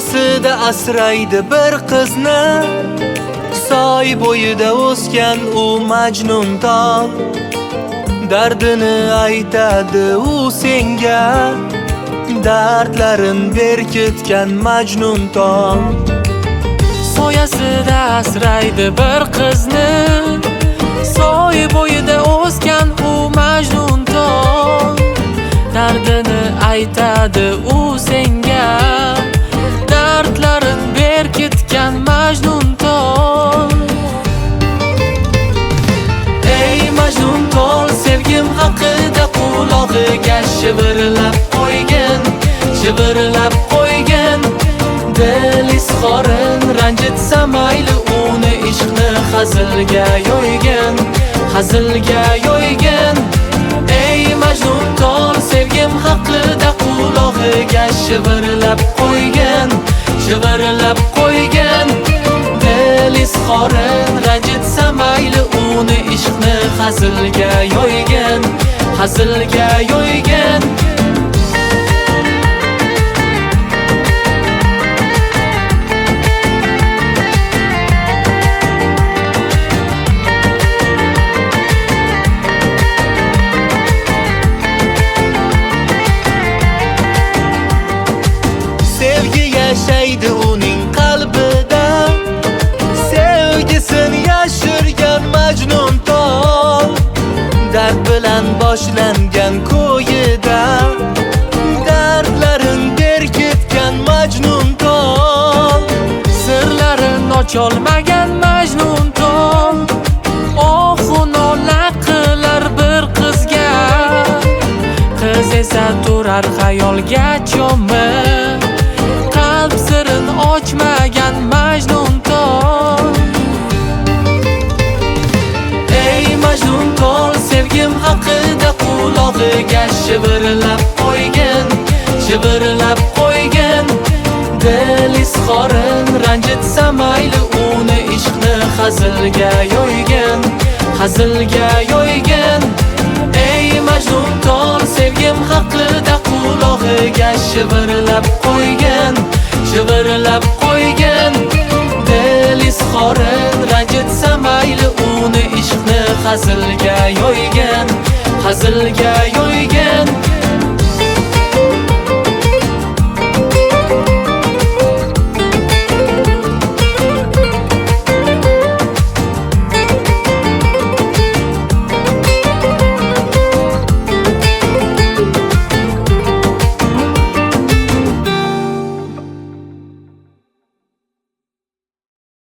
soyasida asraydi bir qizni, soy bo'yida o'sgan u Majnun tol. Dardini aytadi u senga, dardlarin berkitgan Majnun tol. Soyasida asraydi bir qizni, soy bo'yida o'sgan u Majnun tol. Dardini aytadi u senga, dardlarin berkitgan Majnun tol. Ey Majnun tol, sevgim haqida qulog'iga shivirlab qo'ygin, shivirlab qo'ygin. Dil izhorin ranjitsa mayli, uni ishqni hazilga yo'ygin, hazilga yo'ygin. Ey Majnun tol, sevgim haqida qulog'iga shivirlab qo'ygin, shivirlab qo'ygin. Dil izhorin ranjitsa mayli, uni ishqni hazilga yo'ygin, hazilga yo'ygin. Yashaydi uning qalbida, sevgisin yashirgan Majnun tol. Dard bilan boshlangan ko'yida, dardlarin berkitgan Majnun tol. Sirlarin ocholmagan Majnun tol, ohu nola qilar bir qizga. Qiz esa turar xayolga cho'mib, qalb sirin ochmagan Majnun tol. Ey Majnun tol, sevgim haqida qulog'iga shivirlab qo'ygin, shivirlab qo'ygin. Dil izhorin ranjitsa mayli, uni ishqni hazilga yo'ygin, hazilga yo'ygin. Ey Majnun tol, sevgim haqida qulog'iga shivirlab qo'ygin, shivirlab qo'ygin. Dil izhorin ranjitsa mayli, uni ishqni hazilga yo'ygin, hazilga yo'ygin.